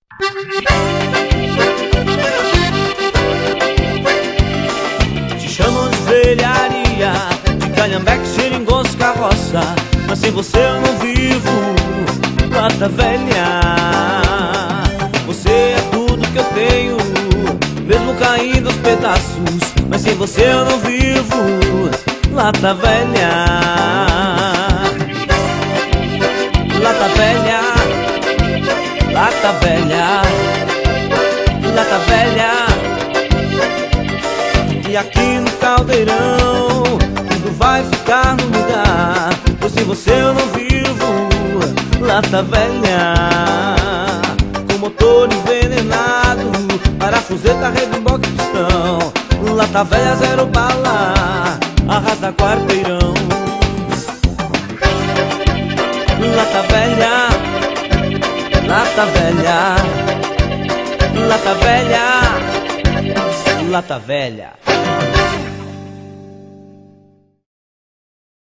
Te chamam de velharia, de calhambeque, xeringoso, carroça, mas sem você eu não vivo, lata velha. Você é tudo que eu tenho, mesmo caindo aos pedaços, mas sem você eu não vivo, lata velha. Lata velha, lata velha, lata velha. E aqui no caldeirão tudo vai ficar no lugar, pois sem você eu não vivo, lata velha. Com motor envenenado, parafuseta, rebimboque e pistão, lata velha, zero bala, arrasa quarteirão. Lata velha, lata velha, lata velha, lata velha.